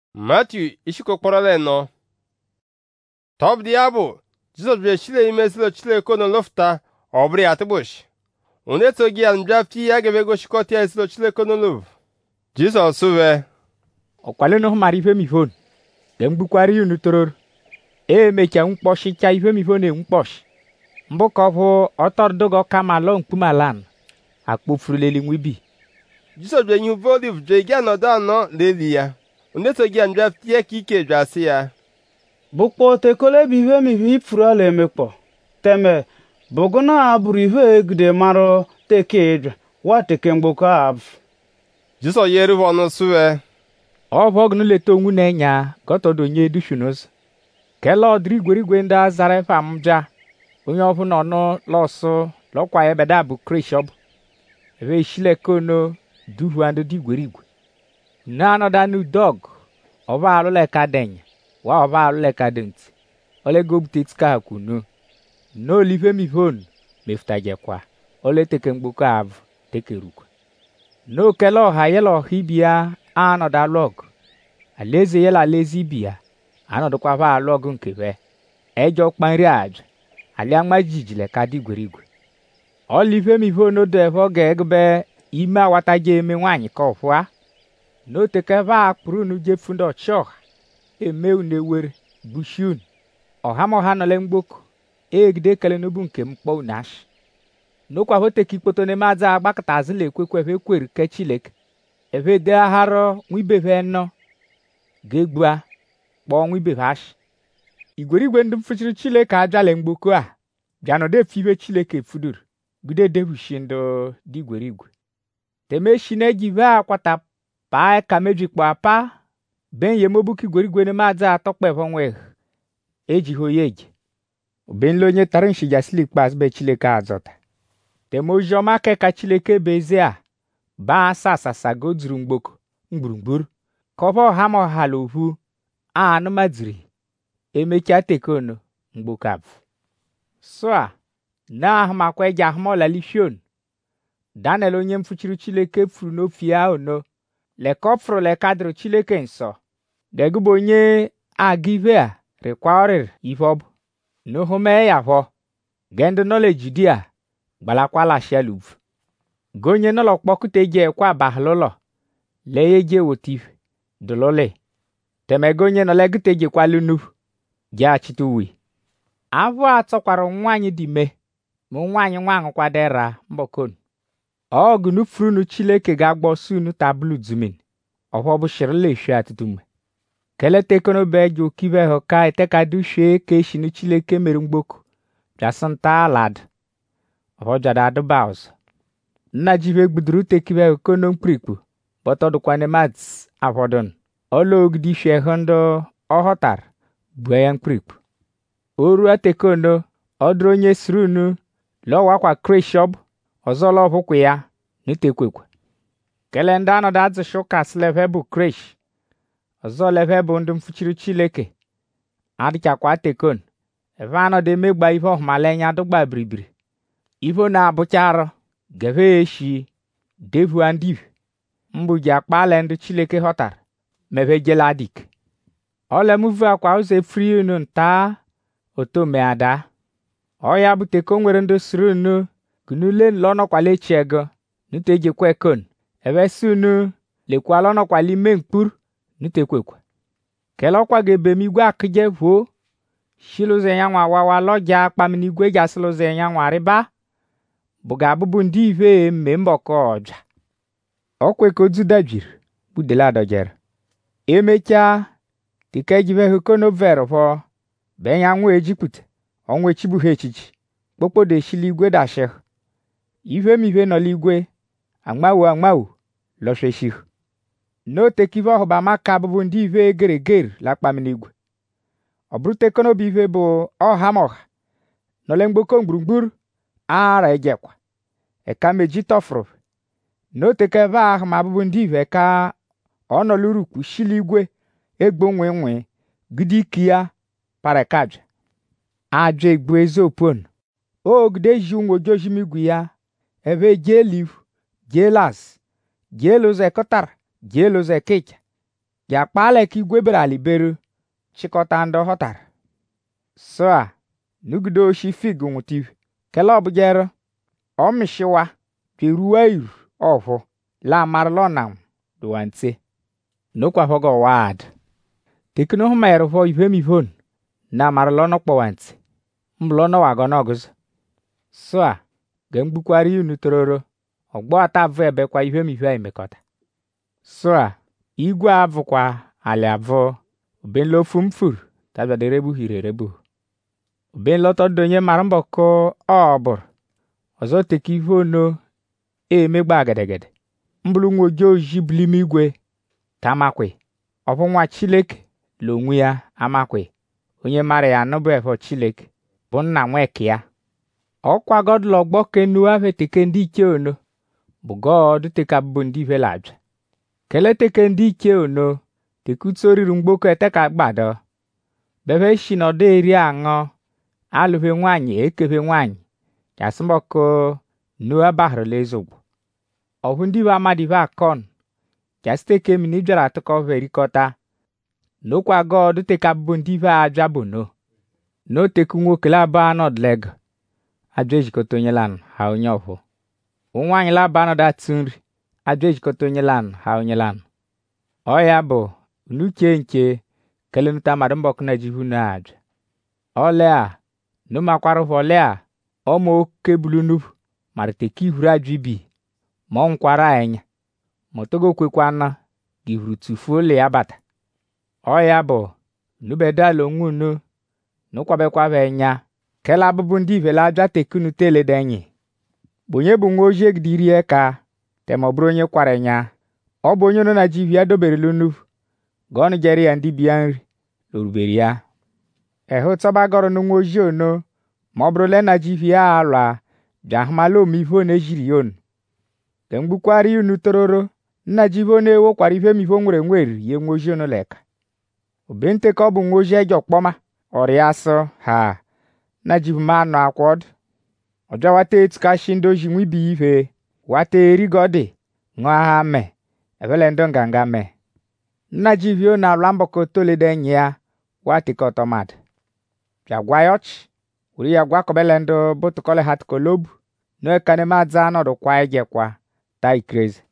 Matthew ishikokpọrọla nọ top diabo Jesus bịa chile ime silo chile kono lofta obri atbush une togi an drafti ya gebe go shikoti ya silo chile kono lov Jesus suve ọkwale no mara ife mifon dem gbukwari unu toror mecha mkpọshi cha ife mifon mkpọshi mbụka ọbụ ọtọrdogo kamalo mkpumalan akpofuruleli nwibi Jesus bịa nyu voliv dregi anọdụ anọ leli ya une togi an drafti ya kike drasi ya bukpo tekole bive mi vi furale emekpo teme bogona aburu ive egide maro teke wa teke mgboko ab Jesus yeru ọnụ suwe ọbọgnu leta onwu na-enya gọtọdụ onye edushunos kele ọdịrị igwerigwe ndị azara efe amụja onye ọbụla ọnụ lọsụ lọkwa ebeda bụ krishọb ebe ishilekono duhu ndị dị igwerigwe na anọdanu dog ọba alụleka denya wa ọba alụleka denti olego butetika kwunu n'olive mivon mefutajekwa ole teke mgboko avụ tekerukwa n'okele ọha yela ọha ibia anọda lọg alaeze yela alaeze ibia anọdụkwa va lọg nkebe ejọ kpanri aja alia majijile ka dị igwerigwe olive mivon odevo ga-egbe ime awataje eme nwaanyị ka ọfụa n'oteke va akpụrụ nu jefunda ọchọha eme unu ewere bushun ọhamọha nọle mgboko egide kele n'obu nke mkpọ unash n'okwa hoteke ikpoto n'eme aza agbakọta azụla ekwekwe ebe kwere ke chileke ebe de aharo nwibeve nọ ga-egbua kpọọ nwibeve ash igwerigwe ndị mfụchiri chileke ajale mgboko a bịanọdụ efibe chileke fuduru gude debushi ndị dị igwerigwe temeshi na-ejive akwata paa ka mejikpọ apa benye mobuki igwerigwe n'eme aza atọkpevo nwe ejighị oye eji obenle onye tara nshijasili ikpeazụ be chileke azọta temojiọma ka chileke bụ eze a ba asasasa goduru mgboko mgburugburu kọba ọhamọhala ohu anụmadiri emecha tekono mgboko abụ so a na ahụmakwa eji ahụmọlalishon Daniel onye mfụchiri chileke furu n'ofi ahụ no lekọfụrụ lekadịrụ chileke nsọ degụbụ onye agive a rikwa ọrịrị ife ọbụ n'ohume ya hụ gendụ nọleji di a gbalakwala shelub gonye nọlọ kpọkụta eji ekwa bahlụlọ lee eji wotiv dụlụle temegonye nọlegụta ejikwalu ji achịta uwe avụ atọkwara nwaanyị dị me ma nwaanyị nwaanyị kwadera mbọkon ọgụnụ furunu chileke ga-agbọ sunu tablu zumin ọhọbụ shirle shu atụtụmwe keletekono beji okive ho ka etekadu shue ka eshinu chileke mere mgboko jasanta alad ọhọjada adụbaus nna jive gbuduru tekive ho kono mkpirikpu bọtọdụkwane mats afọdụn ọla ogidi shue hondo ọhọtar bue ya mkpirikpu oru atekono ọdụrụ onye sirunu lọwakwa kreshọb ọzọla ọbụkwa ya n'itekwekwe kele ndị anọdụ azụshuka sleve bụ kresh ọzọ leve bụ ndị mfụchiri chileke adịchakwa tekon eve anọdụ emegba ife ọhụmalenya dụgba biribiri ife na-abụcha arọ geve eshi devua ndiv mbụji akpale ndị chileke họtara meve jeladik olemuvu akwa ụzọ efiri unu nta otomeada ọya bụ teko nwere ndị siri unu gunule lọnọkwala echi ego nute ejekwa ekon ebe si unu lekwa lọnọkwala ime mkpuru nutekwekwe kele ọkwa ga-ebe m igwe akụje vuo shiluzo yanwa wawa lọja akpaminigwe jasịlụzo yanwa rịba bụ ga-abụbụ ndị ive mme mbọkọ ọja ọkwe ka ozu dajiri budela dọjere emechaa tika ejive hukonover vọ benya nwa ejipụta ọnwa echibughi echichi kpokpodo eshili igwe dashih ive mive nọla igwe agmawu lọsheshih n'otekive ọhụba maka abụbụ ndị ive egeregere lakpaminigwe ọ bụrụ tekonobi ive bụ ọhamọha nọle mgboko mgburugburu ara ejekwa eka meji tọfụrụ n'otekeve ahụ ma abụbụ ndị ive ka ọ nọlurukwu shili igwe egbo nwe gidiki ya parakajụ ajọ egbu eziopon ogide ji unwojojimigwu ya eve jee liv jee las jee loze kọtara jee loze kecha jakpale ka igwe bere aliberu chịkọta ndị họtara so a nugide oshi fig nwụtiv kele ọbụjere ọmịshịwa peruwa iru ọhụ la marlọ na duwantse nokwafogo wad tekino humayero fo ivemivon na marlọ nọkpọwantse mbụlọ nọwagonọgụz so a gemgbukwara unu tororo ọgbọ ata avụ ebekwa ivemive imekọta so a igwe avụkwa ali avụ obenlofu mfuru tabiaderebu hirerebu obenlọtọdonye mara mbọkọ ọbụrụ ọzọ teke ive ono emegba agedegede mbụlụ nwoke oji bulim igwe tamakwe ọbụ nwa Chileke la onwe ya amakwe onye mara ya nụbụ efọ Chileke bụ nna nweke ya ọkwa godlọ gbọke nu afe teke ndị iche ono bụ god teka bụ ndị ive labịa kele teke ndị iche ono tekutoriri mgboko eteka gbado bebe shi nọdụ eri aṅụ alụve nwaanyị ekebe nwaanyị jasịmbọkọ nu abahụrụla ezogbo ọhụ ndị be amadive akọn jasiteke mini bịara atụkọ verikọta n'okwa god teka bụ ndị ive abịa bụ no teku nwokele abụọ anọdleg abịa ejikọta onye lan ha onye ọhụ nwaanyị laba anọdụ atụ nri abịa ejikọta onye lan ha onye lan ọ ya bụ nuche nche kelenuta mmadụ mbọkụ na jivu na abịa ọlea numakwarụfọ ọlea ọma oke bulu nuvu mara teke ihuru ajụ ibi ma ọ nkwara enya ma togo kwekwana gihuru tufuo le ya bata ọ ya bụ nubedala onwe unu nukwabekwa enya kele abụbụ ndị ivele abịa tekunu teledenyi bonye bụ nwa ojii egidirie ka tema ọ bụrụ onye kwara enya ọ bụ onye nọ na jivi ya doberelu nuvu gọọnụ jere ya ndị bịa nri lorubere ya ehu tọbagọrọ nwa ojii ono ma ọ bụrụle na jivi ya alụa bịa hụmala omive ono ejiri ya onu ke mgbukwara unu tororo nna jivi ono ewokwara ive mive nwere nweri ye nwa ojii ono leka obente ka ọ bụ nwa ojii eji ọkpọma ọrịa asọ ha na jivi ma anọ akwọdụ ọjọọ wata etukashi ndị oji nwibi ive wata erigọdị ṅụọ ha me ebele ndo nganga me nna jivi ono alụa mbọkọ tolede enyi ya watikọtọmad bịa gwa ya ọchị wuri ya gwakọbele ndo bụtụkọle ha tụkọlobu n'ekane madza anọdụ kwa ejekwa ta ikrezi